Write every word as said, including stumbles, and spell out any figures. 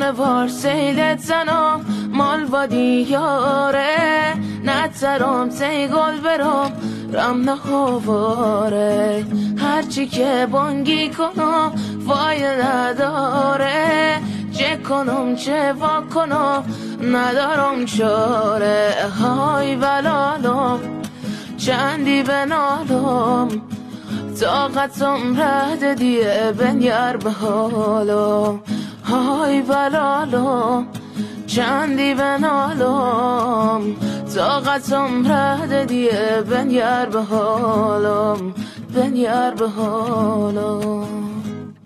بار سیلت زنم مال با دیاره نترم تی گل برم رم نخواره هرچی که بانگی کنم وای نداره چه کنم چه وا کنم ندارم چاره های بلالم چندی بنالم طاقتم رد دیه بنگر به حالم های بلالم چندی بنالم طاقتم رد دیه بنگر به حالم بنگر به حالم